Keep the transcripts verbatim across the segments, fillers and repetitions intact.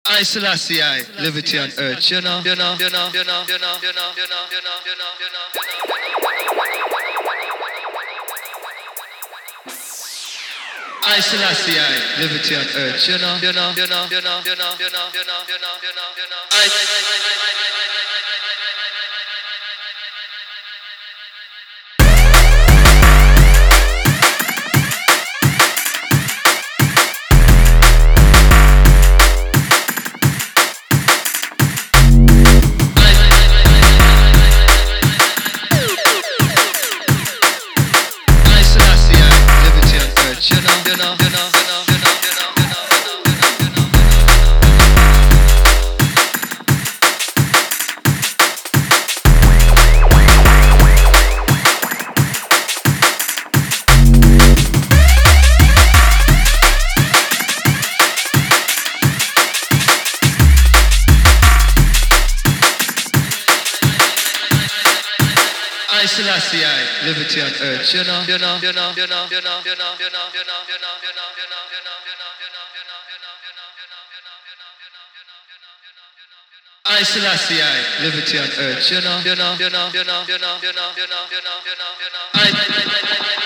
I Selassie, I liberty on earth, you know, you know, you know, you know, you know, you know, you know, you know, you know, you know, you know. I Selassie, I liberty on earth, you know, you know, you know, you know, you know, you know, you know, you know, you know, you know. I Selassie, I liberty on earth, you know, you know, you know, you know, you know, you know, you know, you know, you know, you know, you know, you know, you know, you know, I Selassie, I liberty on earth, you know, you know, you know, you know, you know, you know, you know, you know, you know, you know, I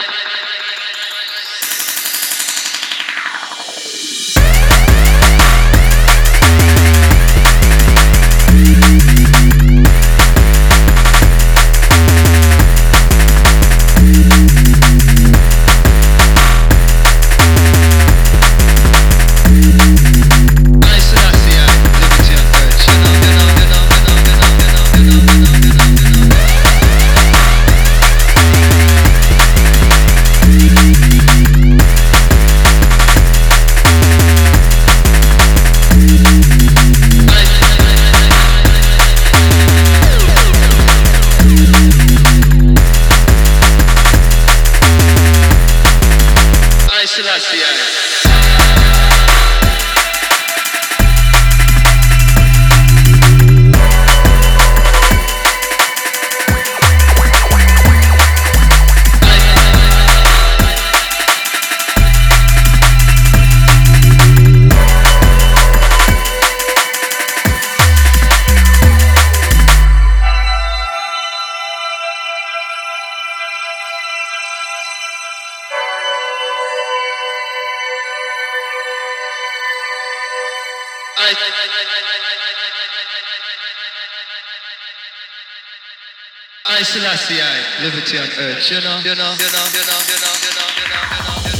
I Selassie, I liberty on earth, you know, you know, you know, you know, you know, you know, you know, you know, you know, you know.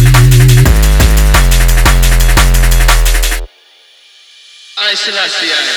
I Selassie, I